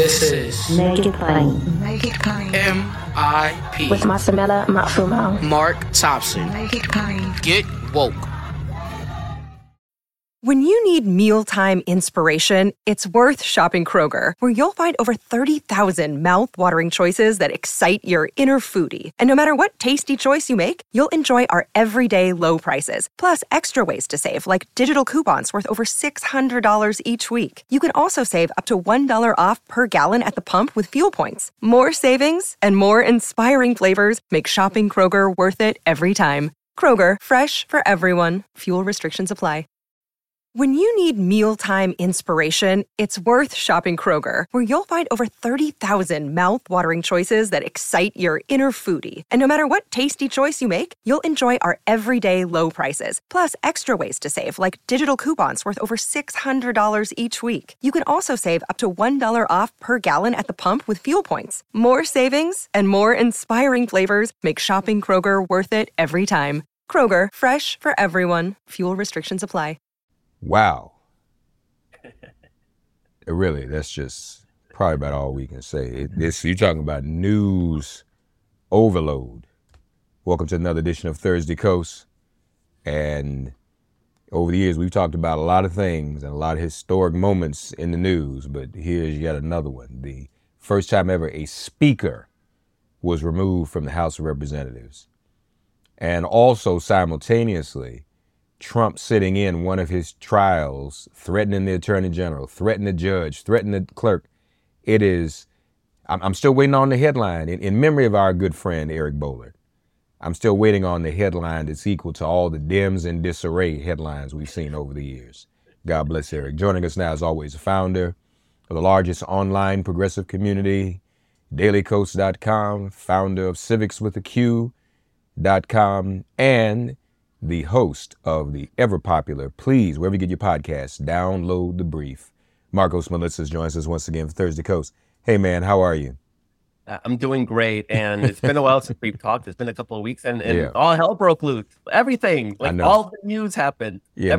This is Make It Plain. Make It Plain. MIP With Masamela Matfumo. Mark Thompson. Make It Plain. Get woke. When you need mealtime inspiration, it's worth shopping Kroger, where you'll find over 30,000 mouth-watering choices that excite your inner foodie. And no matter what tasty choice you make, you'll enjoy our everyday low prices, plus extra ways to save, like digital coupons worth over $600 each week. You can also save up to $1 off per gallon at the pump with fuel points. More savings and more inspiring flavors make shopping Kroger worth it every time. Kroger, fresh for everyone. Fuel restrictions apply. When you need mealtime inspiration, it's worth shopping Kroger, where you'll find over 30,000 mouth-watering choices that excite your inner foodie. And no matter what tasty choice you make, you'll enjoy our everyday low prices, plus extra ways to save, like digital coupons worth over $600 each week. You can also save up to $1 off per gallon at the pump with fuel points. More savings and more inspiring flavors make shopping Kroger worth it every time. Kroger, fresh for everyone. Fuel restrictions apply. Wow. Really, that's just probably about all we can say. You're talking about news overload. Welcome to another edition of Thursday Coast. And over the years, we've talked about a lot of things and a lot of historic moments in the news, but here's yet another one. The first time ever a speaker was removed from the House of Representatives. And also simultaneously, Trump sitting in one of his trials, threatening the attorney general, threatening the judge, threatening the clerk. I'm still waiting on the headline in memory of our good friend, Eric Boehlert. I'm still waiting on the headline that's equal to all the Dems in disarray headlines we've seen over the years. God bless Eric. Joining us now, as always, the founder of the largest online progressive community, dailycoast.com, founder of civicswithaq.com, and the host of the ever-popular, please, wherever you get your podcasts, download the brief. Marcos Melissas joins us once again for Thursday Coast. Hey, man, how are you? I'm doing great, and it's been a while since we've talked. It's been a couple of weeks, and all hell broke loose. Everything, all the news happened. Yeah,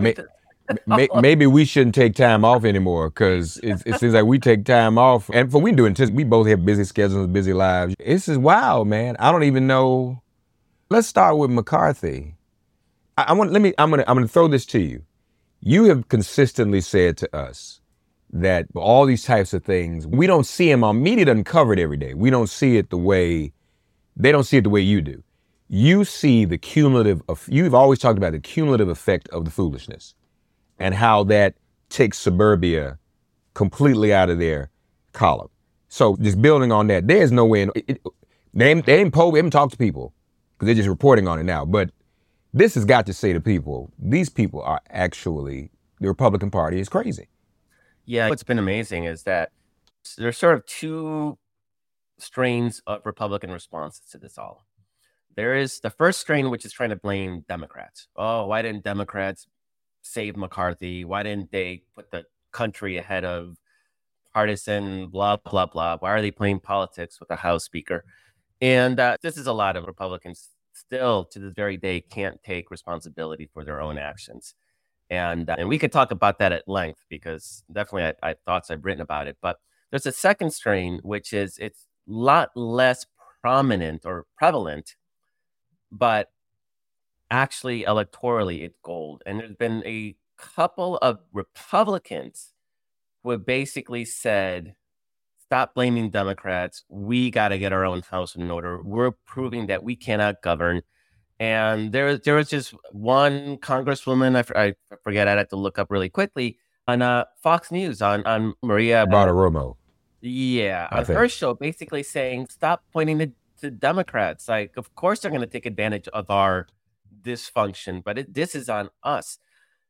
maybe we shouldn't take time off anymore, because it seems like we take time off, and we both have busy schedules, busy lives. This is wild, man. I don't even know. Let's start with McCarthy. I'm gonna throw this to you. You have consistently said to us that all these types of things, we don't see them on media, doesn't cover it every day. We don't see it the way they don't see it the way you do. You see the you've always talked about the cumulative effect of the foolishness and how that takes suburbia completely out of their column. So just building on that, there's no way they haven't talked to people because they're just reporting on it now. But this has got to say to people, these people are actually, the Republican Party is crazy. Yeah, what's been amazing is that there's sort of two strains of Republican responses to this all. There is the first strain, which is trying to blame Democrats. Oh, why didn't Democrats save McCarthy? Why didn't they put the country ahead of partisan blah, blah, blah? Why are they playing politics with the House Speaker? And this is a lot of Republicans still to this very day can't take responsibility for their own actions. And we could talk about that at length because definitely I thoughts I've written about it. But there's a second strain, which is it's a lot less prominent or prevalent, but actually electorally it's gold. And there's been a couple of Republicans who have basically said, stop blaming Democrats. We got to get our own house in order. We're proving that we cannot govern. And there was just one congresswoman, I forget, I'd have to look up really quickly, on Fox News, on Maria Bartiromo. Yeah, on her show, basically saying, stop pointing to Democrats. Like, of course they're going to take advantage of our dysfunction, but this is on us.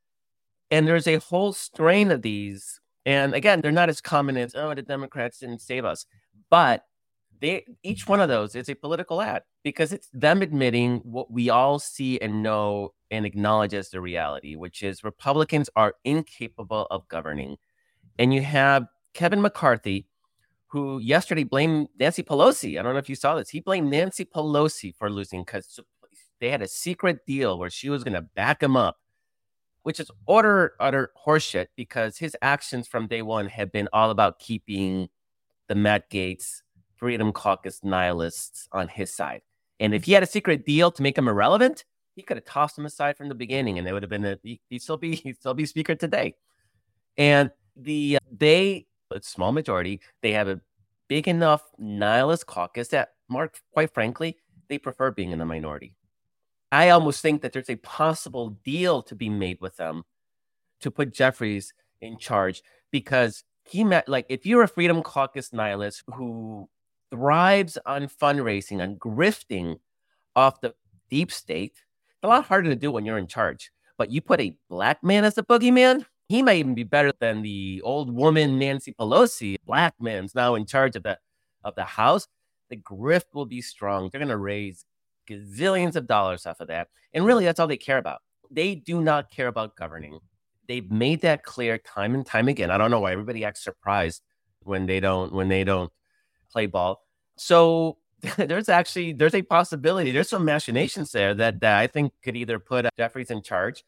And there's a whole strain of these. And again, they're not as common as, oh, the Democrats didn't save us. But each one of those is a political ad because it's them admitting what we all see and know and acknowledge as the reality, which is Republicans are incapable of governing. And you have Kevin McCarthy, who yesterday blamed Nancy Pelosi. I don't know if you saw this. He blamed Nancy Pelosi for losing because they had a secret deal where she was going to back him up, which is utter horseshit because his actions from day one have been all about keeping the Matt Gaetz Freedom Caucus nihilists on his side. And if he had a secret deal to make him irrelevant, he could have tossed him aside from the beginning, and it would have been he'd still be speaker today. And a small majority, they have a big enough nihilist caucus that, Mark, quite frankly, they prefer being in the minority. I almost think that there's a possible deal to be made with them to put Jeffries in charge, because if you're a Freedom Caucus nihilist who thrives on fundraising, on grifting off the deep state, it's a lot harder to do when you're in charge. But you put a black man as the boogeyman, he might even be better than the old woman Nancy Pelosi. Black man's now in charge of the House. The grift will be strong. They're going to raise gazillions of dollars off of that. And really, that's all they care about. They do not care about governing. They've made that clear time and time again. I don't know why everybody acts surprised when they don't play ball. So there's a possibility. There's some machinations there that I think could either put Jeffries in charge,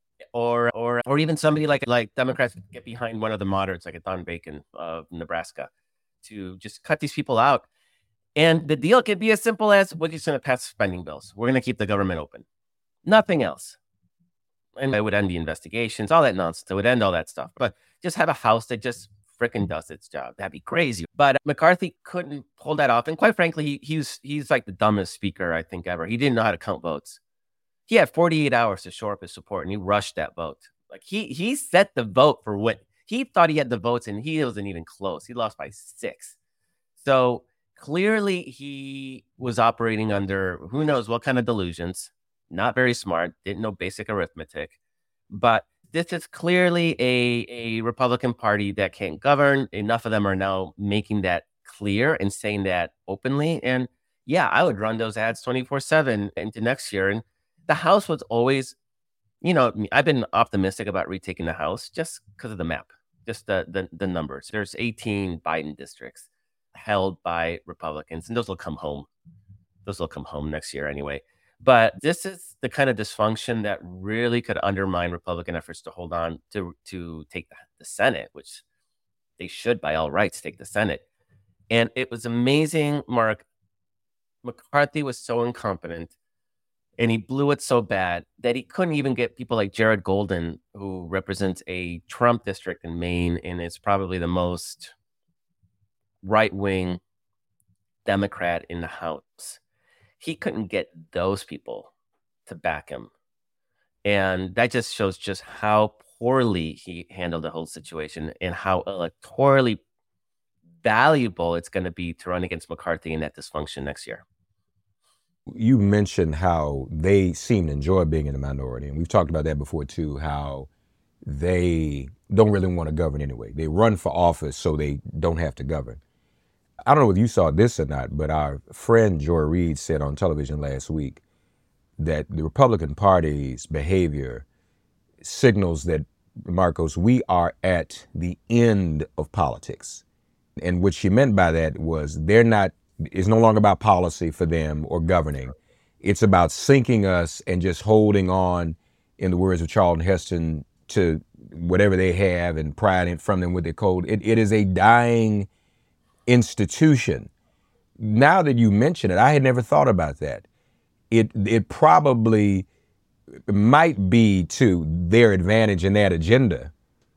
or even somebody like Democrats get behind one of the moderates, like a Don Bacon of Nebraska, to just cut these people out. And the deal could be as simple as, we're just going to pass spending bills. We're going to keep the government open. Nothing else. And it would end the investigations, all that nonsense. It would end all that stuff. But just have a House that just frickin' does its job. That'd be crazy. But McCarthy couldn't pull that off. And quite frankly, he's like the dumbest speaker I think ever. He didn't know how to count votes. He had 48 hours to shore up his support, and he rushed that vote. Like he set the vote for what he thought he had the votes, and he wasn't even close. He lost by 6. So clearly he was operating under who knows what kind of delusions. Not very smart, didn't know basic arithmetic. But this is clearly a Republican Party that can't govern. Enough of them are now making that clear and saying that openly. And yeah, I would run those ads 24/7 into next year. And the House was always, I've been optimistic about retaking the House just because of the map, just the numbers. There's 18 Biden districts held by Republicans, and those will come home. Those will come home next year anyway. But this is the kind of dysfunction that really could undermine Republican efforts to hold on to take the Senate, which they should, by all rights, take the Senate. And it was amazing, Mark. McCarthy was so incompetent, and he blew it so bad that he couldn't even get people like Jared Golden, who represents a Trump district in Maine and is probably the most right-wing Democrat in the House. He couldn't get those people to back him. And that just shows just how poorly he handled the whole situation and how electorally valuable it's going to be to run against McCarthy in that dysfunction next year. You mentioned how they seem to enjoy being in the minority. And we've talked about that before, too, how they don't really want to govern anyway. They run for office so they don't have to govern. I don't know if you saw this or not, but our friend Joy Reid said on television last week that the Republican Party's behavior signals that, Marcos, we are at the end of politics. And what she meant by that was it's no longer about policy for them or governing. It's about sinking us and just holding on, in the words of Charlton Heston, to whatever they have and prying it from them with their code. It is a dying institution. Now that you mention it, I had never thought about that. It probably might be to their advantage in that agenda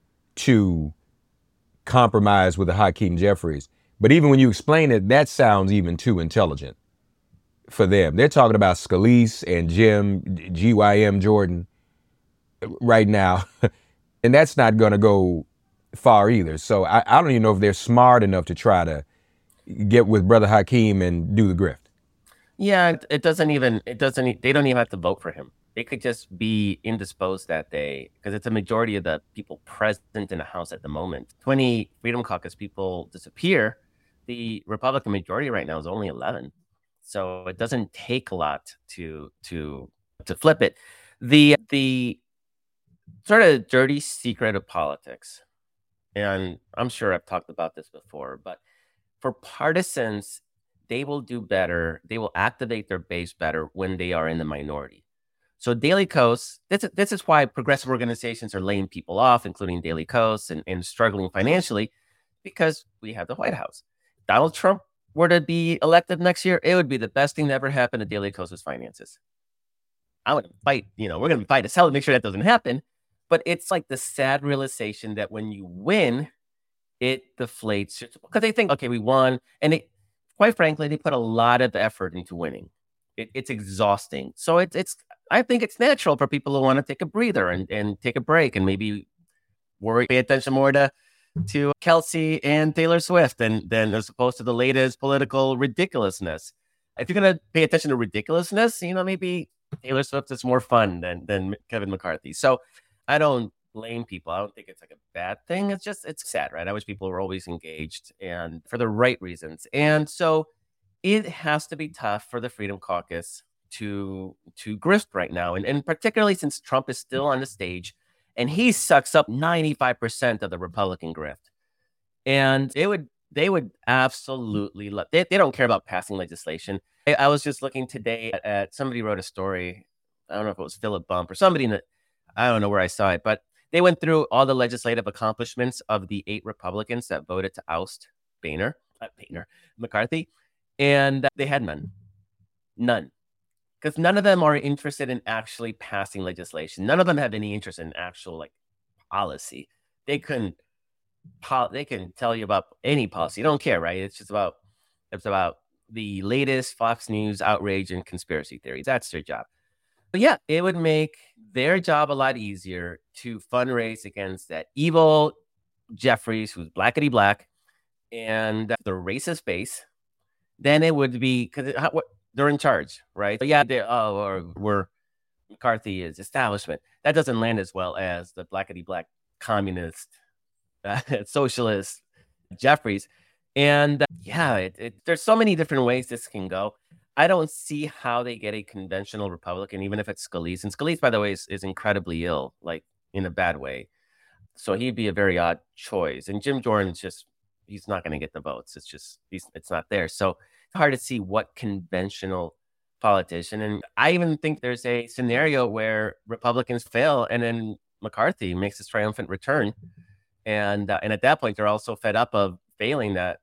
to compromise with the Hakeem Jeffries. But even when you explain it, that sounds even too intelligent for them. They're talking about Scalise and GYM Jordan right now, and that's not going to go far either. So I don't even know if they're smart enough to try to get with Brother Hakeem and do the grift. Yeah, they don't even have to vote for him. They could just be indisposed that day because it's a majority of the people present in the House at the moment. 20 Freedom Caucus people disappear. The Republican majority right now is only 11. So it doesn't take a lot to flip it. The sort of dirty secret of politics, and I'm sure I've talked about this before, but for partisans, they will do better. They will activate their base better when they are in the minority. So Daily Kos, this is why progressive organizations are laying people off, including Daily Kos, and struggling financially, because we have the White House. Donald Trump were to be elected next year, it would be the best thing that ever happened to Daily Kos's finances. I'm going to fight, we're going to fight as hell to make sure that doesn't happen. But it's like the sad realization that when you win, it deflates. Because they think, okay, we won. And quite frankly, they put a lot of effort into winning. It's exhausting. So I think it's natural for people who want to take a breather and take a break and maybe pay attention more to Kelsey and Taylor Swift than as opposed to the latest political ridiculousness. If you're going to pay attention to ridiculousness, maybe Taylor Swift is more fun than Kevin McCarthy. So I don't blame people. I don't think it's like a bad thing. It's sad, right? I wish people were always engaged and for the right reasons. And so it has to be tough for the Freedom Caucus to grift right now. And particularly since Trump is still on the stage and he sucks up 95% of the Republican grift. And they would absolutely love, they don't care about passing legislation. I was just looking today at somebody wrote a story. I don't know if it was Philip Bump or somebody I don't know where I saw it, but they went through all the legislative accomplishments of the 8 Republicans that voted to oust McCarthy. And they had none. Because none of them are interested in actually passing legislation. None of them have any interest in actual policy. They can tell you about any policy. You don't care, right? It's about the latest Fox News outrage and conspiracy theories. That's their job. But yeah, it would make their job a lot easier to fundraise against that evil Jeffries, who's blackety black, and the racist base. Then it would be because they're in charge, right? But yeah, we're McCarthy is establishment. That doesn't land as well as the blackety black communist, socialist Jeffries. And there's so many different ways this can go. I don't see how they get a conventional Republican, even if it's Scalise. And Scalise, by the way, is incredibly ill, in a bad way. So he'd be a very odd choice. And Jim Jordan's he's not going to get the votes. It's not there. So it's hard to see what conventional politician. And I even think there's a scenario where Republicans fail and then McCarthy makes his triumphant return. And at that point, they're also fed up of failing that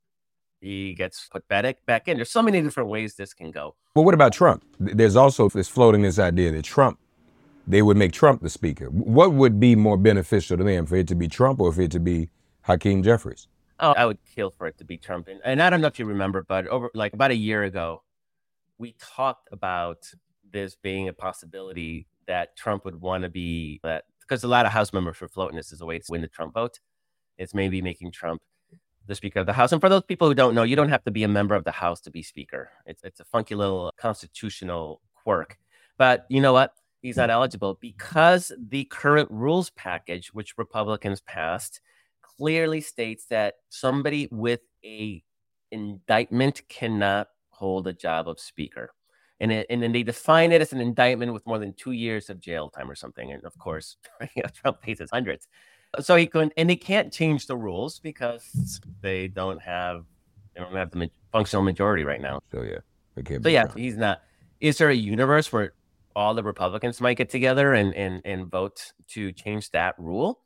he gets put back in. There's so many different ways this can go. Well, what about Trump? There's also floating this idea that they would make Trump the speaker. What would be more beneficial to them, for it to be Trump or for it to be Hakeem Jeffries? Oh, I would kill for it to be Trump. And I don't know if you remember, but over about a year ago, we talked about this being a possibility that Trump would want to be that, because a lot of House members were floating this as a way to win the Trump vote. It's maybe making Trump the Speaker of the House. And for those people who don't know, you don't have to be a member of the House to be Speaker. It's a funky little constitutional quirk. But you know what? He's not eligible because the current rules package, which Republicans passed, clearly states that somebody with a indictment cannot hold a job of Speaker. And then they define it as an indictment with more than 2 years of jail time or something. And of course, Trump faces hundreds. So he couldn't, and they can't change the rules because they don't have the functional majority right now. So he's not. Is there a universe where all the Republicans might get together and vote to change that rule?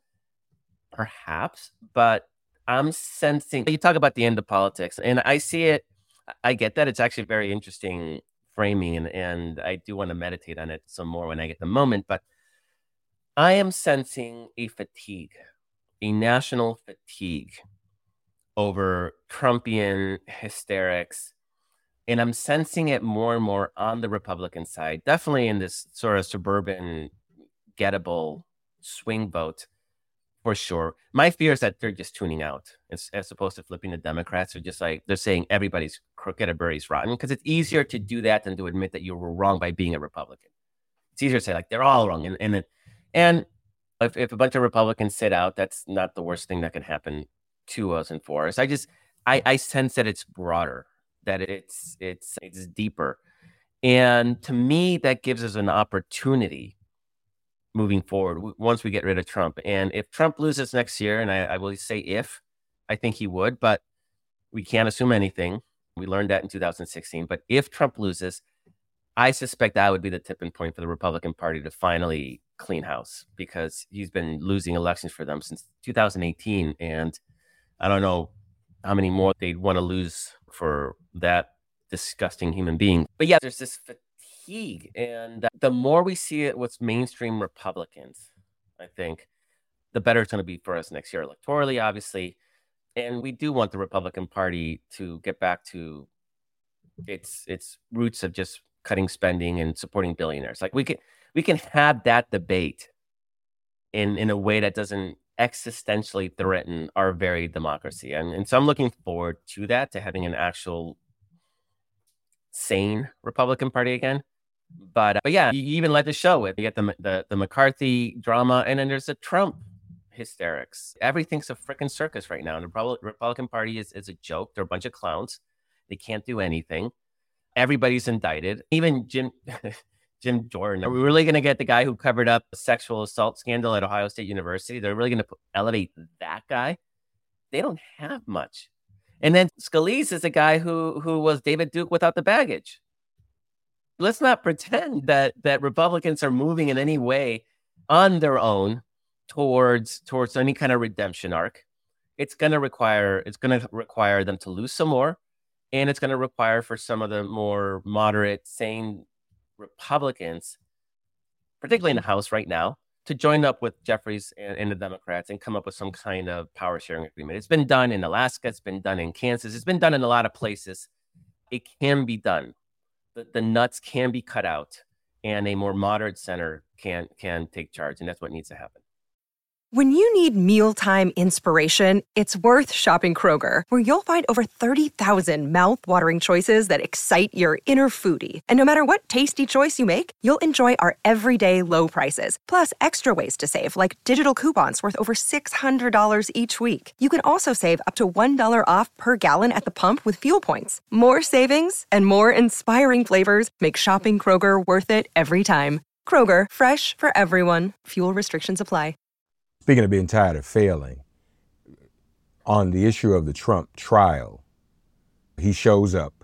Perhaps, but I'm sensing, you talk about the end of politics, and I see it. I get that. It's actually very interesting framing, and I do want to meditate on it some more when I get the moment, but I am sensing a national fatigue over Trumpian hysterics. And I'm sensing it more and more on the Republican side, definitely in this sort of suburban, gettable swing vote, for sure. My fear is that they're just tuning out as opposed to flipping the Democrats. They're just they're saying everybody's crooked, everybody's rotten, because it's easier to do that than to admit that you were wrong by being a Republican. It's easier to say they're all wrong. And if a bunch of Republicans sit out, that's not the worst thing that can happen to us and for us. I sense that it's broader, that it's deeper. And to me, that gives us an opportunity moving forward once we get rid of Trump. And if Trump loses next year, and I will say if, I think he would, but we can't assume anything. We learned that in 2016. But if Trump loses, I suspect that would be the tipping point for the Republican Party to finally clean house, because he's been losing elections for them since 2018. And I don't know how many more they'd want to lose for that disgusting human being. But yeah, there's this fatigue. And the more we see it with mainstream Republicans, I think, the better it's going to be for us next year electorally, obviously. And we do want the Republican Party to get back to its roots of just cutting spending and supporting billionaires. Like we can have that debate in a way that doesn't existentially threaten our very democracy. And so I'm looking forward to that, to having an actual sane Republican Party again. But yeah, you even let the show with, you get the McCarthy drama, and then there's the Trump hysterics. Everything's a freaking circus right now. And the Republican Party is a joke. They're a bunch of clowns. They can't do anything. Everybody's indicted. Even Jim Jordan. Are we really going to get the guy who covered up a sexual assault scandal at Ohio State University? They're really going to elevate that guy? They don't have much. And then Scalise is a guy who was David Duke without the baggage. Let's not pretend that Republicans are moving in any way on their own towards any kind of redemption arc. It's going to require them to lose some more, and it's going to require for some of the more moderate, sane Republicans, particularly in the House right now, to join up with Jeffries and the Democrats and come up with some kind of power sharing agreement. It's been done in Alaska. It's been done in Kansas. It's been done in a lot of places. It can be done. The nuts can be cut out, and a more moderate center can take charge, and that's what needs to happen. When you need mealtime inspiration, it's worth shopping Kroger, where you'll find over 30,000 mouth-watering choices that excite your inner foodie. And no matter what tasty choice you make, you'll enjoy our everyday low prices, plus extra ways to save, like digital coupons worth over $600 each week. You can also save up to $1 off per gallon at the pump with fuel points. More savings and more inspiring flavors make shopping Kroger worth it every time. Kroger, fresh for everyone. Fuel restrictions apply. Speaking of being tired of failing, on the issue of the Trump trial, he shows up.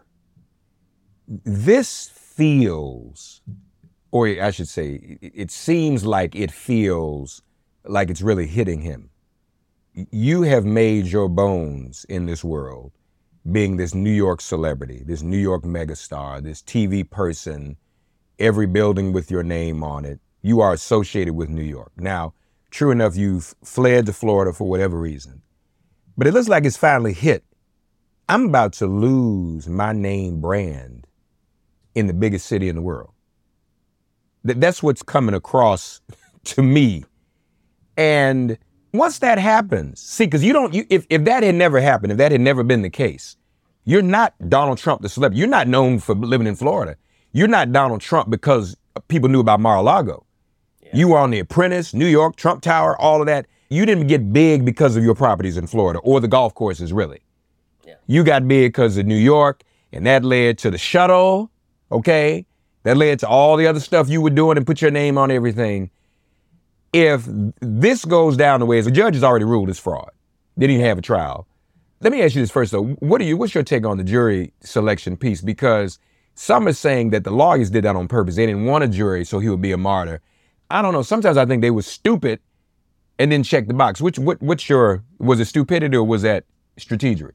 This feels, or I should say, it seems like it feels like it's really hitting him. You have made your bones in this world being this New York celebrity, this New York megastar, this TV person, every building with your name on it. You are associated with New York. Now, true enough, you've fled to Florida for whatever reason. But it looks like it's finally hit. I'm about to lose my name brand in the biggest city in the world. That's what's coming across to me. And once that happens, see, because if that had never happened, if that had never been the case, you're not Donald Trump, the celebrity. You're not known for living in Florida. You're not Donald Trump because people knew about Mar-a-Lago. You were on The Apprentice, New York, Trump Tower, all of that. You didn't get big because of your properties in Florida or the golf courses, really. Yeah. You got big because of New York, and that led to the shuttle, okay? That led to all the other stuff you were doing and put your name on everything. If this goes down the way, the judge has already ruled it's fraud. Didn't even have a trial. Let me ask you this first, though. What's your take on the jury selection piece? Because some are saying that the lawyers did that on purpose. They didn't want a jury, so he would be a martyr. I don't know. Sometimes I think they were stupid and then checked the box. Was it stupidity or was that strategery?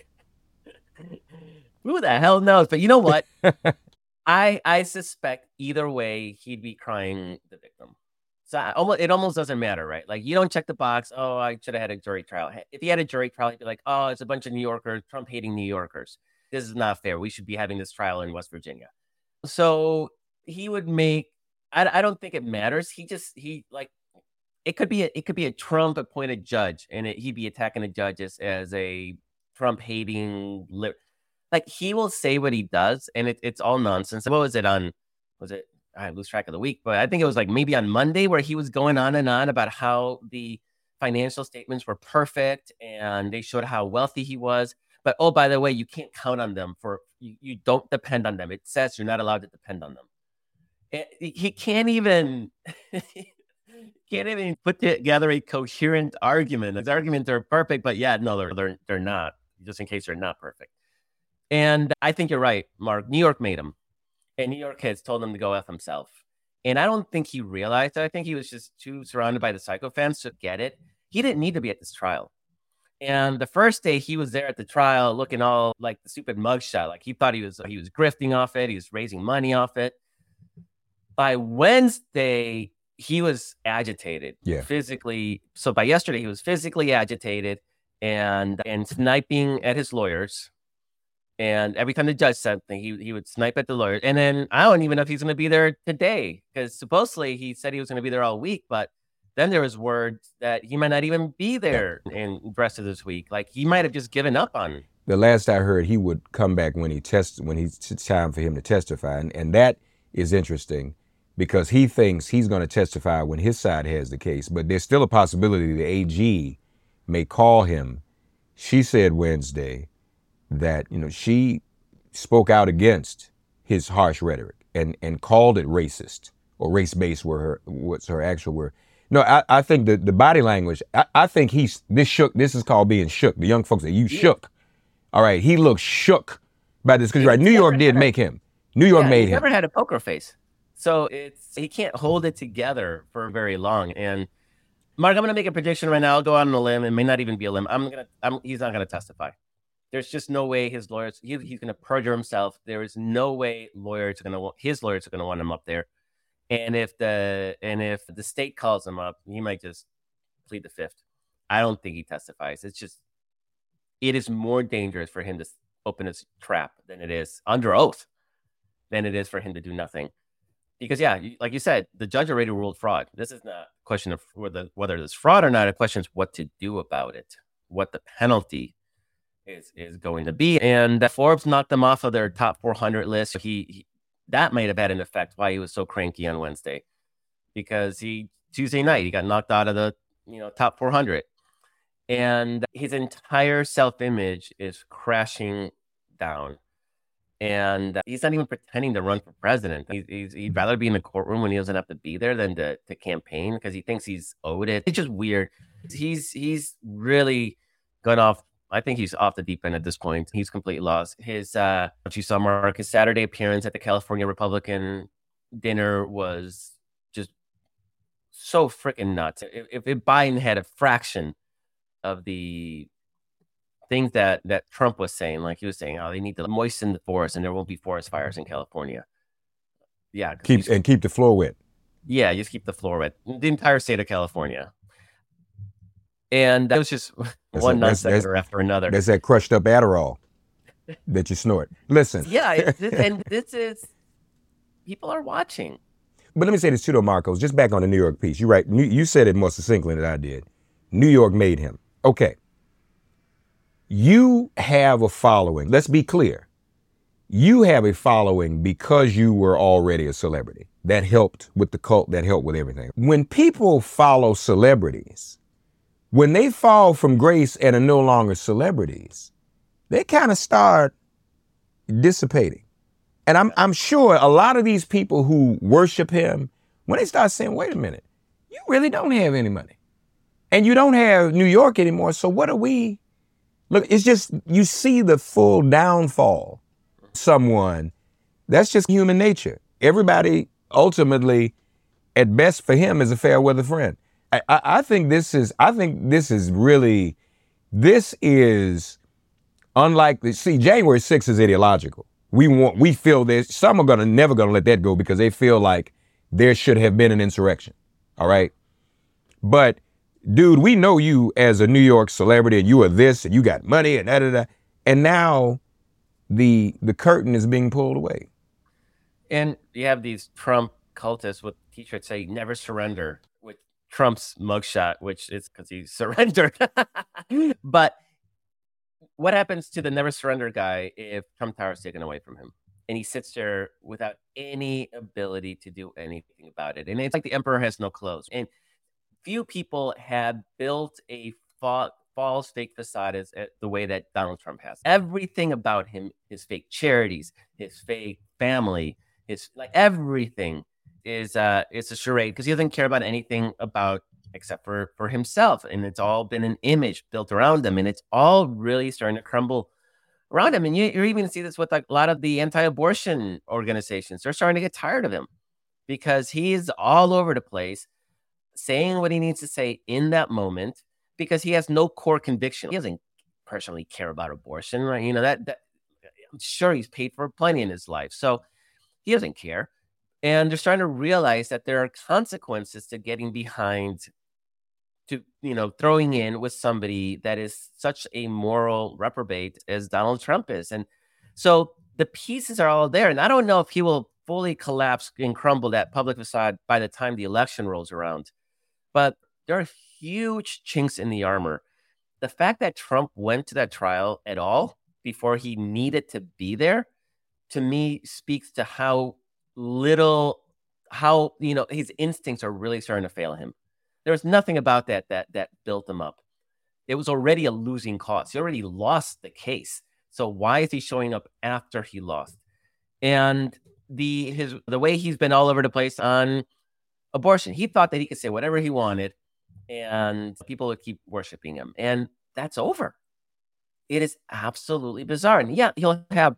Who the hell knows? But you know what? I suspect either way he'd be crying the victim. So it almost doesn't matter, right? Like, you don't check the box. Oh, I should have had a jury trial. If he had a jury trial, he'd be like, oh, it's a bunch of New Yorkers, Trump hating New Yorkers. This is not fair. We should be having this trial in West Virginia. So he would make. I don't think it matters. It could be a Trump appointed judge, and he'd be attacking the judges as a Trump hating. Like, he will say what he does, and it's all nonsense. What was it on? I lose track of the week, but I think it was like maybe on Monday where he was going on and on about how the financial statements were perfect and they showed how wealthy he was. But, oh, by the way, you can't count on them you don't depend on them. It says you're not allowed to depend on them. He can't even put together a coherent argument. His arguments are perfect, but yeah, no, they're not. Just in case they're not perfect. And I think you're right, Mark. New York made him, and New York kids told him to go F himself. And I don't think he realized that. I think he was just too surrounded by the psychophants to get it. He didn't need to be at this trial. And the first day he was there at the trial looking all like the stupid mugshot. Like he thought he was grifting off it. He was raising money off it. By Wednesday, he was agitated physically. So by yesterday, he was physically agitated and sniping at his lawyers. And every time the judge said something, he would snipe at the lawyers. And then I don't even know if he's going to be there today, because supposedly he said he was going to be there all week. But then there was word that he might not even be there in the rest of this week. Like he might have just given up on. The last I heard, he would come back when it's time for him to testify. And that is interesting, because he thinks he's going to testify when his side has the case. But there's still a possibility the AG may call him. She said Wednesday that, she spoke out against his harsh rhetoric and called it racist, or race-based what's her actual word. No, I think the body language, I think this is called being shook. The young folks say, you shook. All right, he looks shook by this, because right, New York did make him. New York made him. He never had a poker face. So he can't hold it together for very long. And Mark, I'm going to make a prediction right now. I'll go out on a limb. It may not even be a limb. He's not going to testify. There's just no way he's going to perjure himself. There is no way his lawyers are going to want him up there. And if the state calls him up, he might just plead the fifth. I don't think he testifies. It is more dangerous for him to open his trap than it is under oath, than it is for him to do nothing. Because like you said, the judge already ruled fraud. This is not a question of whether there's fraud or not. A question is what to do about it, what the penalty is going to be. And Forbes knocked him off of their top 400 list. That might have had an effect why he was so cranky on Wednesday, because Tuesday night he got knocked out of the top 400, and his entire self-image is crashing down. And he's not even pretending to run for president. He'd rather be in the courtroom when he doesn't have to be there than to campaign, because he thinks he's owed it. It's just weird. He's really gone off. I think he's off the deep end at this point. He's completely lost. His, you saw, Mark, his Saturday appearance at the California Republican dinner was just so freaking nuts. If Biden had a fraction of the things that Trump was saying, like he was saying, they need to moisten the forest and there won't be forest fires in California. Yeah. Keep the floor wet. Yeah, just keep the floor wet. The entire state of California. And that was just one non-sequitur after another. That's that crushed up Adderall that you snort. Listen. Yeah, and this is, people are watching. But let me say this too, though, Marcos, just back on the New York piece. You're right. You said it more succinctly than I did. New York made him. Okay. You have a following. Let's be clear. You have a following because you were already a celebrity. That helped with the cult. That helped with everything. When people follow celebrities, when they fall from grace and are no longer celebrities, they kind of start dissipating. And I'm sure a lot of these people who worship him, when they start saying, wait a minute, you really don't have any money. And you don't have New York anymore, so what are we? Look, it's just, you see the full downfall. Someone, that's just human nature. Everybody ultimately, at best for him, is a fair weather friend. I think this is unlike January 6th is ideological. We feel this. Some are never gonna let that go because they feel like there should have been an insurrection. All right. But dude, we know you as a New York celebrity and you are this and you got money and da-da-da. And now the curtain is being pulled away. And you have these Trump cultists with t-shirts say never surrender with Trump's mugshot, which is because he surrendered. But what happens to the never surrender guy if Trump Tower is taken away from him and he sits there without any ability to do anything about it? And it's like the emperor has no clothes. And few people have built a false fake facade the way that Donald Trump has. Everything about him, his fake charities, his fake family, everything is it's a charade because he doesn't care about anything except for himself. And it's all been an image built around him. And it's all really starting to crumble around him. And you're even see this with a lot of the anti-abortion organizations. They're starting to get tired of him because he is all over the place, saying what he needs to say in that moment, because he has no core conviction. He doesn't personally care about abortion, right? You know, that I'm sure he's paid for plenty in his life. So he doesn't care. And they're starting to realize that there are consequences to getting behind, to, you know, throwing in with somebody that is such a moral reprobate as Donald Trump is. And so the pieces are all there. And I don't know if he will fully collapse and crumble that public facade by the time the election rolls around. But there are huge chinks in the armor. The fact that Trump went to that trial at all before he needed to be there, to me, speaks to how little, how, you know, his instincts are really starting to fail him. There was nothing about that built him up. It was already a losing cause. He already lost the case. So why is he showing up after he lost? And the way he's been all over the place on abortion, he thought that he could say whatever he wanted and people would keep worshiping him. And that's over. It is absolutely bizarre. And yeah, he'll have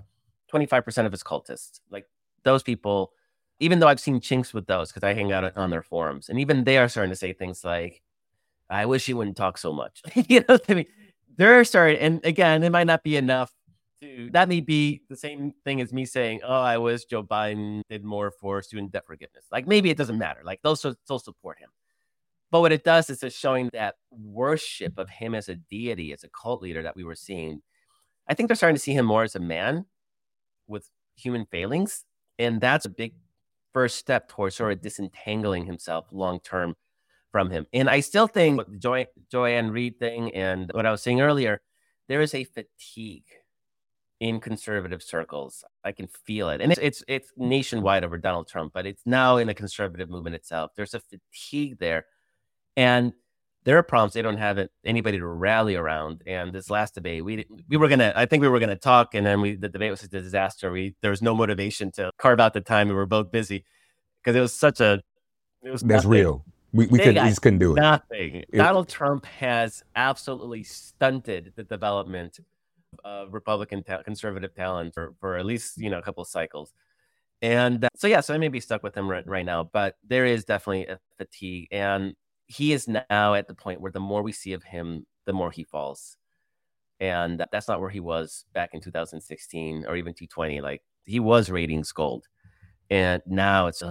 25% of his cultists. Like those people, even though I've seen chinks with those because I hang out on their forums, and even they are starting to say things like, I wish he wouldn't talk so much. You know what I mean? They're starting, and again, it might not be enough. That may be the same thing as me saying, oh, I wish Joe Biden did more for student debt forgiveness. Like maybe it doesn't matter. Like those still support him. But what it does is it's showing that worship of him as a deity, as a cult leader that we were seeing. I think they're starting to see him more as a man with human failings. And that's a big first step towards sort of disentangling himself long-term from him. And I still think the Joanne Reed thing and what I was saying earlier, there is a fatigue in conservative circles. I can feel it. And it's nationwide over Donald Trump, but it's now in the conservative movement itself. There's a fatigue there. And there are problems. They don't have anybody to rally around. And this last debate, I think we were gonna talk, and then the debate was a disaster. There was no motivation to carve out the time. We were both busy because it was that's nothing. Real. We just couldn't do it. Nothing. Donald Trump has absolutely stunted the development of Republican conservative talent for at least, a couple of cycles. And so I may be stuck with him right now, but there is definitely a fatigue. And he is now at the point where the more we see of him, the more he falls. And that's not where he was back in 2016 or even 2020. Like he was ratings gold. And now it's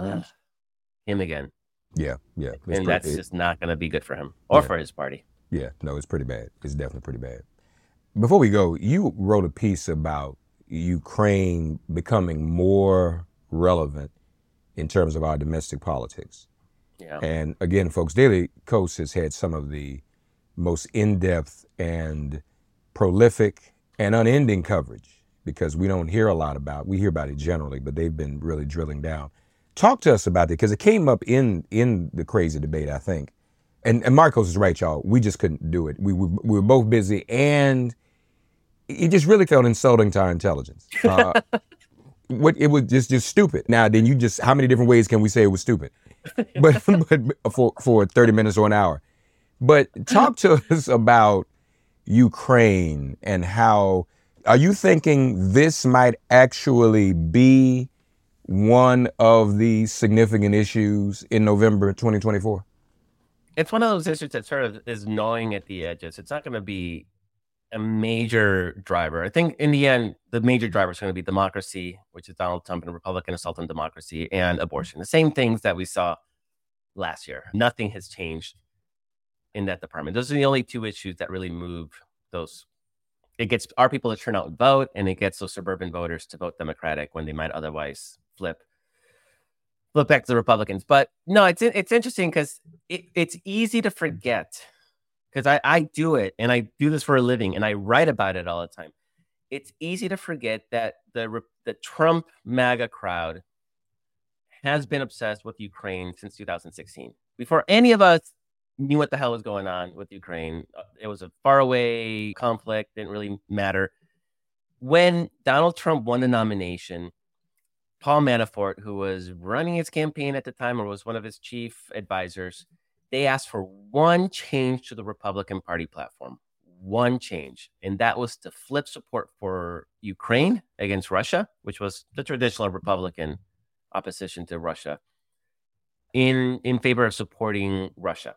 him again. Yeah. And that's just not going to be good for him or for his party. Yeah, no, it's pretty bad. It's definitely pretty bad. Before we go, you wrote a piece about Ukraine becoming more relevant in terms of our domestic politics. Yeah. And again, folks, Daily Kos has had some of the most in-depth and prolific and unending coverage because we don't hear a lot about, we hear about it generally, but they've been really drilling down. Talk to us about it because it came up in the crazy debate, I think. And Marcos is right, y'all. We just couldn't do it. We were both busy, and it just really felt insulting to our intelligence. It was just stupid. Now, then how many different ways can we say it was stupid? But for 30 minutes or an hour. But talk to us about Ukraine and how, are you thinking this might actually be one of the significant issues in November 2024? It's one of those issues that sort of is gnawing at the edges. It's not going to be a major driver. I think in the end, the major driver is going to be democracy, which is Donald Trump and a Republican assault on democracy, and abortion. The same things that we saw last year. Nothing has changed in that department. Those are the only two issues that really move those. It gets our people to turn out and vote, and it gets those suburban voters to vote Democratic when they might otherwise flip back to the Republicans. But no, it's interesting because it's easy to forget, because I do it, and I do this for a living, and I write about it all the time. It's easy to forget that the Trump MAGA crowd has been obsessed with Ukraine since 2016. Before any of us knew what the hell was going on with Ukraine, it was a faraway conflict, didn't really matter. When Donald Trump won the nomination, Paul Manafort, who was running his campaign at the time or was one of his chief advisors, they asked for one change to the Republican Party platform, one change. And that was to flip support for Ukraine against Russia, which was the traditional Republican opposition to Russia, in favor of supporting Russia.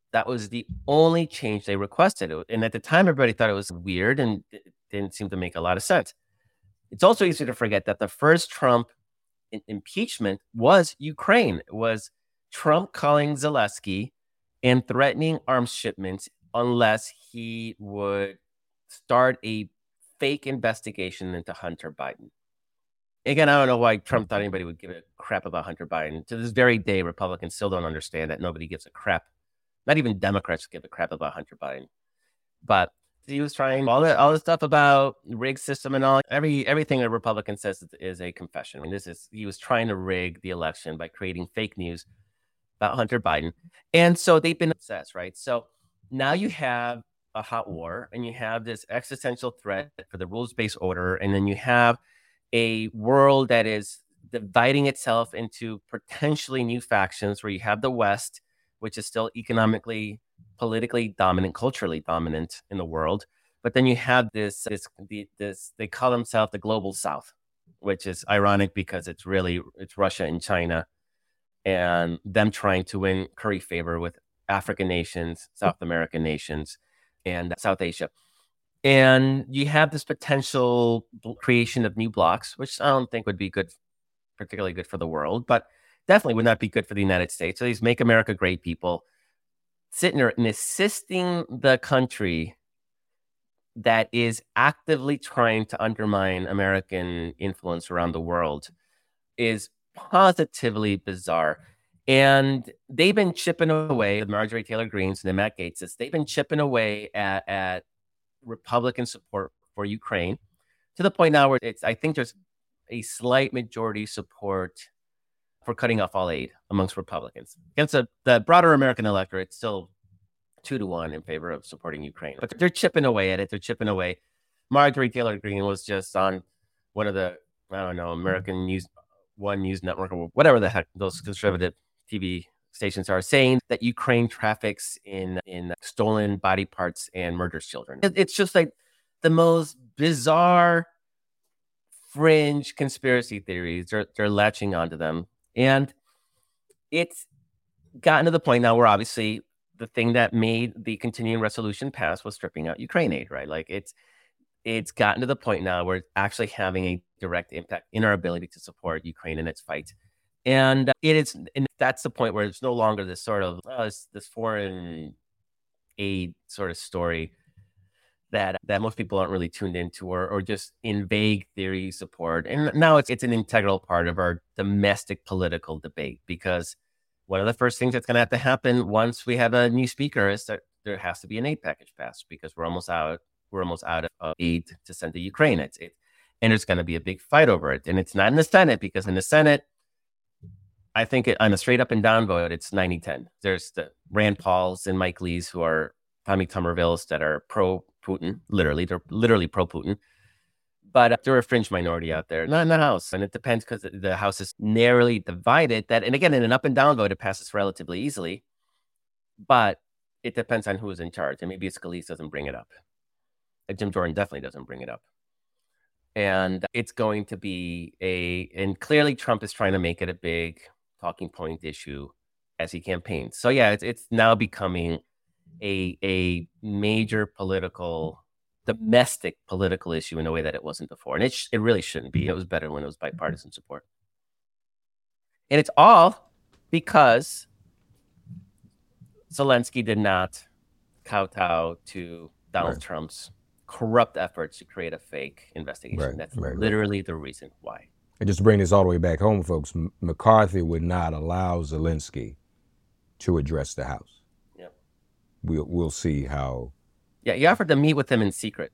That was the only change they requested. And at the time, everybody thought it was weird and it didn't seem to make a lot of sense. It's also easy to forget that the first Trump impeachment was Ukraine. It was Trump calling Zelensky and threatening arms shipments unless he would start a fake investigation into Hunter Biden. Again, I don't know why Trump thought anybody would give a crap about Hunter Biden. To this very day, Republicans still don't understand that nobody gives a crap. Not even Democrats give a crap about Hunter Biden. But he was trying all the stuff about rigged system and all. Everything a Republican says is a confession. I mean, he was trying to rig the election by creating fake news about Hunter Biden. And so they've been obsessed, right? So now you have a hot war and you have this existential threat for the rules-based order. And then you have a world that is dividing itself into potentially new factions where you have the West, which is still economically, politically dominant, culturally dominant in the world. But then you have this they call themselves the global South, which is ironic because it's Russia and China and them trying to curry favor with African nations, South American nations, and South Asia. And you have this potential creation of new blocs, which I don't think would be particularly good for the world, but definitely would not be good for the United States. So these Make America Great people sitting there and assisting the country that is actively trying to undermine American influence around the world is positively bizarre. And they've been chipping away with Marjorie Taylor Greenes and the Matt Gaetzes. They've been chipping away at Republican support for Ukraine to the point now where I think there's a slight majority support for cutting off all aid amongst Republicans. Against the broader American electorate, it's still 2-1 in favor of supporting Ukraine. But they're chipping away at it. They're chipping away. Marjorie Taylor Greene was just on one of the, American One News Network or whatever the heck those conservative TV stations are, saying that Ukraine traffics in stolen body parts and murders children. It's just like the most bizarre fringe conspiracy theories. They're latching onto them. And it's gotten to the point now where obviously the thing that made the continuing resolution pass was stripping out Ukraine aid, right? Like it's gotten to the point now where it's actually having a direct impact in our ability to support Ukraine in its fight. And that's the point where it's no longer this sort of this foreign aid sort of story that most people aren't really tuned into or just in vague theory support. And now it's an integral part of our domestic political debate, because one of the first things that's going to have to happen once we have a new speaker is that there has to be an aid package passed, because we're almost out of aid to send to Ukraine. And there's going to be a big fight over it. And it's not in the Senate, because in the Senate, I think on a straight up and down vote, it's 90-10. There's the Rand Pauls and Mike Lees, who are Tommy Tubervilles, that are pro-Putin, they're literally pro-Putin. But they're a fringe minority out there, not in the House. And it depends, because the House is narrowly divided. And again, in an up and down vote, it passes relatively easily. But it depends on who is in charge. And maybe Scalise doesn't bring it up. Jim Jordan definitely doesn't bring it up. And it's going to be and clearly Trump is trying to make it a big talking point issue as he campaigns. So yeah, it's now becoming a major domestic political issue in a way that it wasn't before. And it really shouldn't be. It was better when it was bipartisan support. And it's all because Zelensky did not kowtow to Donald Trump's corrupt efforts to create a fake investigation. That's literally the reason why. And just to bring this all the way back home, folks, McCarthy would not allow Zelensky to address the House. Yep. We'll see how. Yeah, he offered to meet with him in secret.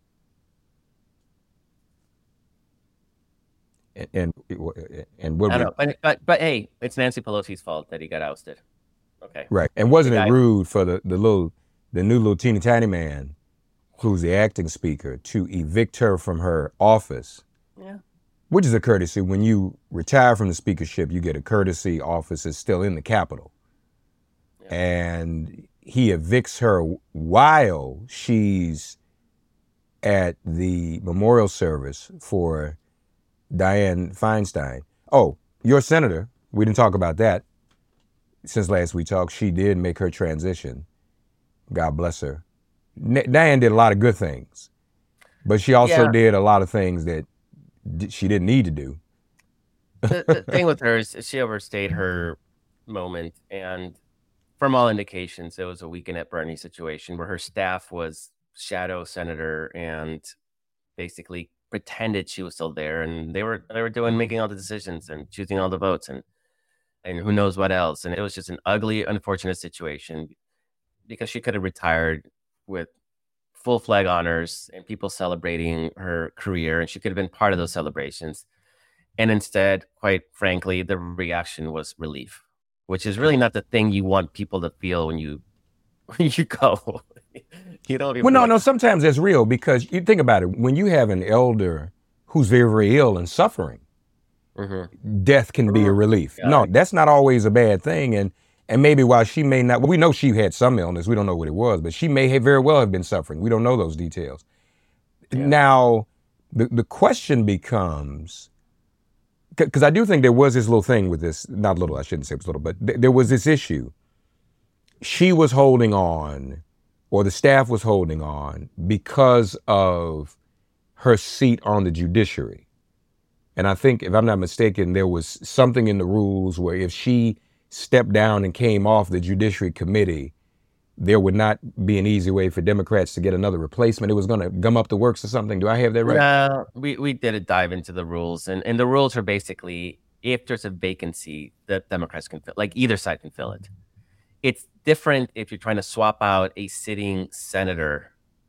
And what? I don't know, but hey, it's Nancy Pelosi's fault that he got ousted. Okay. Right, and wasn't it rude for the new little teeny tiny man, who's the acting speaker, to evict her from her office? Yeah. Which is a courtesy. When you retire from the speakership, you get a courtesy office that's still in the Capitol. Yeah. And he evicts her while she's at the memorial service for Dianne Feinstein. Oh, your senator, we didn't talk about that, since last we talked, she did make her transition. God bless her. Diane did a lot of good things, but she also did a lot of things that she didn't need to do. The thing with her is she overstayed her moment, and from all indications, it was a weekend at Bernie situation where her staff was shadow senator and basically pretended she was still there, and they were making all the decisions and choosing all the votes and who knows what else. And it was just an ugly, unfortunate situation because she could have retired with full flag honors and people celebrating her career, and she could have been part of those celebrations. And instead, quite frankly, the reaction was relief, which is really not the thing you want people to feel when you go. You don't even no, sometimes that's real, because you think about it. When you have an elder who's very, very ill and suffering, death can be a relief. No, that's not always a bad thing. And maybe while she may not, we know she had some illness, we don't know what it was, but she may have very well have been suffering. We don't know those details. Yeah. Now, the question becomes, because I do think there was this little thing with this, not little, I shouldn't say it was little, but there was this issue. She was holding on, or the staff was holding on, because of her seat on the judiciary. And I think, if I'm not mistaken, there was something in the rules where if she stepped down and came off the Judiciary Committee, there would not be an easy way for Democrats to get another replacement. It was going to gum up the works or something. Do I have that right? No, we did a dive into the rules, and the rules are basically, if there's a vacancy, that Democrats can fill, like either side can fill it. It's different if you're trying to swap out a sitting senator.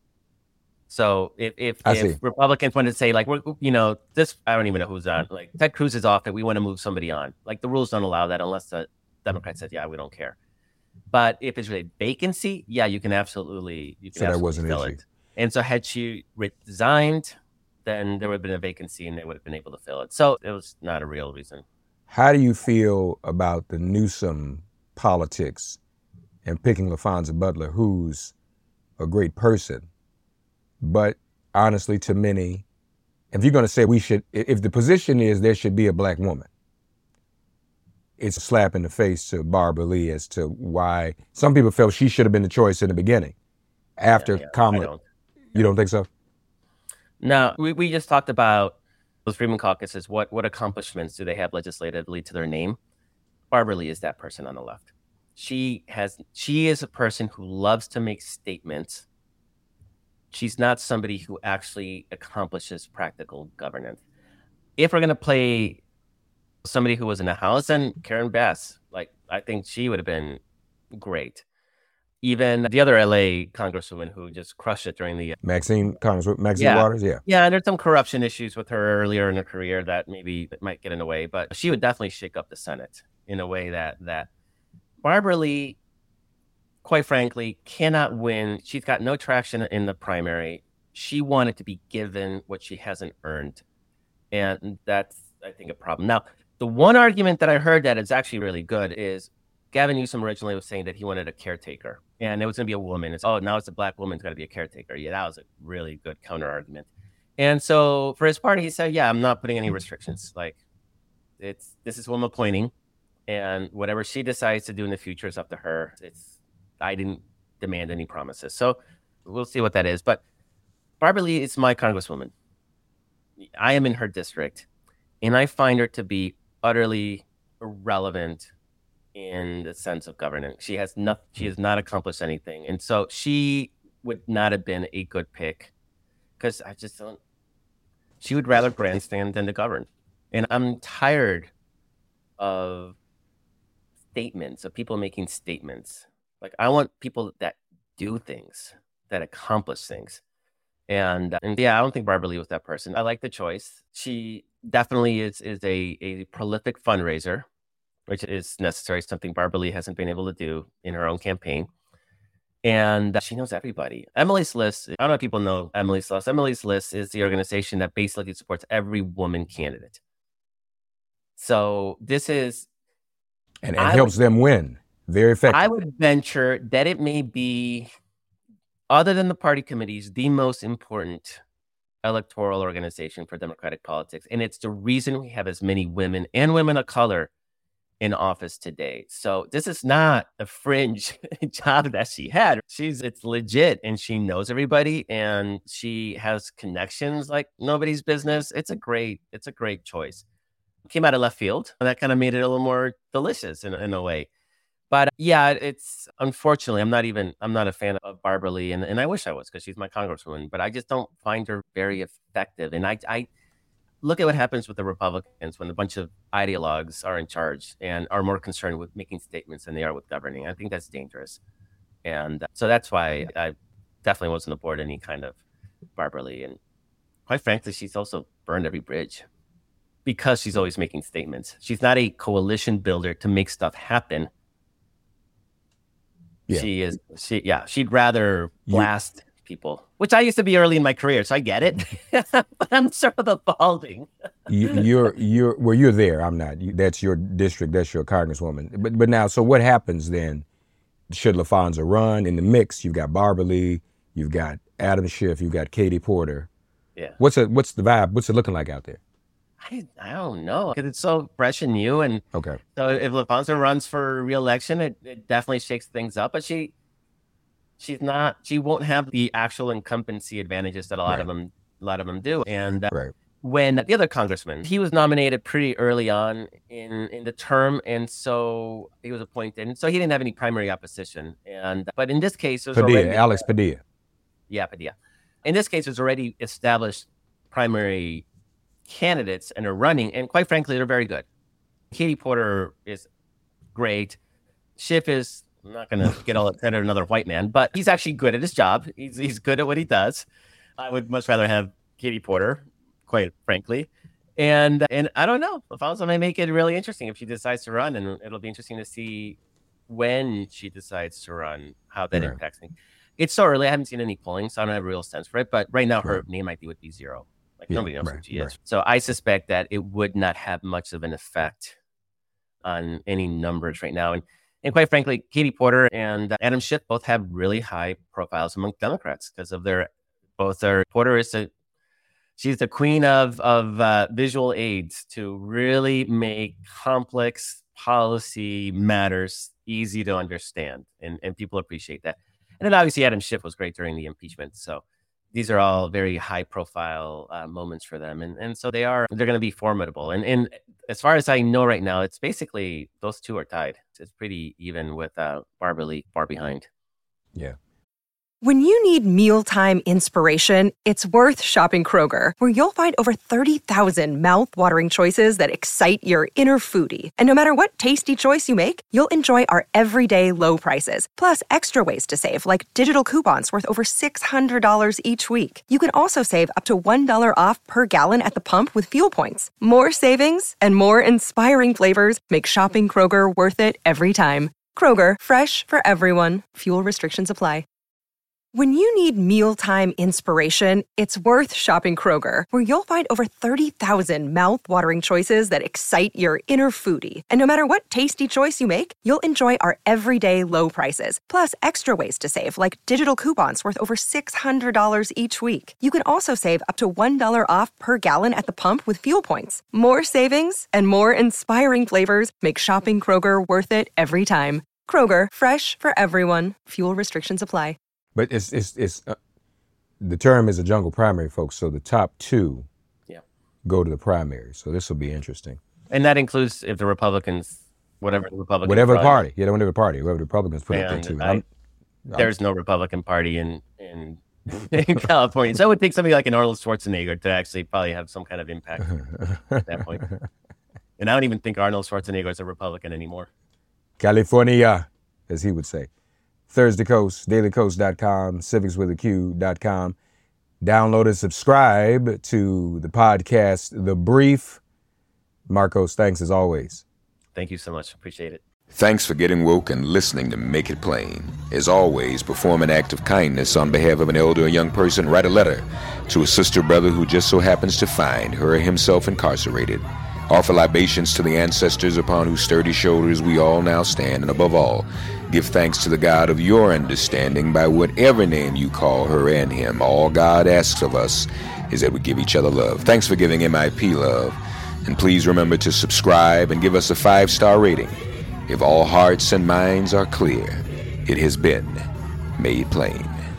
So if Republicans wanted to say, like, this, I don't even know who's on, like Ted Cruz is off and we want to move somebody on. Like, the rules don't allow that unless the Democrats said, yeah, we don't care. But if it's really vacancy, yeah, you can absolutely that wasn't fill it. And so had she resigned, then there would have been a vacancy and they would have been able to fill it. So it was not a real reason. How do you feel about the Newsom politics and picking LaFonza Butler, who's a great person, but honestly, to many, if you're going to say if the position is there should be a black woman, it's a slap in the face to Barbara Lee as to why some people felt she should have been the choice in the beginning. After Kamala, you don't think so? No, we just talked about those Freedmen Caucuses. What accomplishments do they have legislatively to their name? Barbara Lee is that person on the left. She is a person who loves to make statements. She's not somebody who actually accomplishes practical governance. If we're going to play somebody who was in the House, then Karen Bass, I think she would have been great. Even the other LA congresswoman who just crushed it during the Maxine Waters, yeah. Yeah, and there's some corruption issues with her earlier in her career that maybe might get in the way, but she would definitely shake up the Senate in a way that Barbara Lee, quite frankly, cannot win. She's got no traction in the primary. She wanted to be given what she hasn't earned. And that's, I think, a problem. Now, the one argument that I heard that is actually really good is Gavin Newsom originally was saying that he wanted a caretaker. And it was going to be a woman. Now it's a black woman who's got to be a caretaker. Yeah, that was a really good counter argument. And so for his party, he said, yeah, I'm not putting any restrictions. This is who I'm appointing. And whatever she decides to do in the future is up to her. I didn't demand any promises. So we'll see what that is. But Barbara Lee is my congresswoman. I am in her district, and I find her to be utterly irrelevant in the sense of governance. She has not accomplished anything. And so she would not have been a good pick because she would rather grandstand than to govern. And I'm tired of statements, of people making statements. I want people that do things, that accomplish things. And yeah, I don't think Barbara Lee was that person. I like the choice. She definitely is a prolific fundraiser, which is necessary, something Barbara Lee hasn't been able to do in her own campaign. And she knows everybody. Emily's List, I don't know if people know Emily's List. Emily's List is the organization that basically supports every woman candidate. So this is... And helps them win. Very effective. I would venture that it may be, other than the party committees, the most important electoral organization for Democratic politics. And it's the reason we have as many women and women of color in office today. So this is not a fringe job that she had. It's legit, and she knows everybody, and she has connections like nobody's business. It's a great choice. Came out of left field, and that kind of made it a little more delicious in a way. But yeah, it's unfortunately, I'm not a fan of Barbara Lee, and I wish I was, because she's my congresswoman, but I just don't find her very effective. And I look at what happens with the Republicans when a bunch of ideologues are in charge and are more concerned with making statements than they are with governing. I think that's dangerous. And so that's why I definitely wasn't aboard any kind of Barbara Lee. And quite frankly, she's also burned every bridge because she's always making statements. She's not a coalition builder to make stuff happen. Yeah. She'd rather blast people, which I used to be early in my career, so I get it. But I'm sort of evolving. You're there. I'm not. That's your district. That's your congresswoman. But now, so what happens then? Should LaFonza run in the mix? You've got Barbara Lee, you've got Adam Schiff, you've got Katie Porter. Yeah. What's the vibe? What's it looking like out there? I don't know, because it's so fresh and new. And okay, so if LaFonza runs for re-election, it definitely shakes things up. But she won't have the actual incumbency advantages that a lot of them do. And when the other congressman, he was nominated pretty early on in the term, and so he was appointed, and so he didn't have any primary opposition. But in this case, it was Alex Padilla. Yeah, Padilla. In this case, there's already established primary candidates and are running, and quite frankly, they're very good. Katie Porter is great. Schiff is not going to get all the credit another white man, but he's actually good at his job. He's good at what he does. I would much rather have Katie Porter, quite frankly. And I don't know. LaFonza may make it really interesting if she decides to run, and it'll be interesting to see when she decides to run, how that impacts things. It's so early. I haven't seen any polling, so I don't have a real sense for it. But right now, her name ID would be 0. Nobody knows who she is. So I suspect that it would not have much of an effect on any numbers right now. And quite frankly, Katie Porter and Adam Schiff both have really high profiles among Democrats because of Porter is she's the queen of visual aids to really make complex policy matters easy to understand. And people appreciate that. And then obviously Adam Schiff was great during the impeachment. So these are all very high profile moments for them. And so they're going to be formidable. And as far as I know right now, it's basically those two are tied. It's pretty even with Barbara Lee far behind. Yeah. When you need mealtime inspiration, it's worth shopping Kroger, where you'll find over 30,000 mouth-watering choices that excite your inner foodie. And no matter what tasty choice you make, you'll enjoy our everyday low prices, plus extra ways to save, like digital coupons worth over $600 each week. You can also save up to $1 off per gallon at the pump with fuel points. More savings and more inspiring flavors make shopping Kroger worth it every time. Kroger, fresh for everyone. Fuel restrictions apply. When you need mealtime inspiration, it's worth shopping Kroger, where you'll find over 30,000 mouth-watering choices that excite your inner foodie. And no matter what tasty choice you make, you'll enjoy our everyday low prices, plus extra ways to save, like digital coupons worth over $600 each week. You can also save up to $1 off per gallon at the pump with fuel points. More savings and more inspiring flavors make shopping Kroger worth it every time. Kroger, fresh for everyone. Fuel restrictions apply. But it's the term is a jungle primary, folks. So the top two go to the primary. So this will be interesting. And that includes if the Republicans, whatever the Republicans. Whatever party. Yeah, whatever party. Whoever the Republicans put up there too. There's no Republican Party in California. So it would take somebody like an Arnold Schwarzenegger to actually probably have some kind of impact at that point. And I don't even think Arnold Schwarzenegger is a Republican anymore. California, as he would say. Thursday Coast, dailycoast.com, civicswithaq.com. Download and subscribe to the podcast, The Brief. Marcos, thanks as always. Thank you so much. Appreciate it. Thanks for getting woke and listening to Make It Plain. As always, perform an act of kindness on behalf of an elder or young person. Write a letter to a sister or brother who just so happens to find her or himself incarcerated. Offer libations to the ancestors upon whose sturdy shoulders we all now stand. And above all, give thanks to the God of your understanding by whatever name you call her and him. All God asks of us is that we give each other love. Thanks for giving MIP love. And please remember to subscribe and give us a 5-star rating. If all hearts and minds are clear, it has been made plain.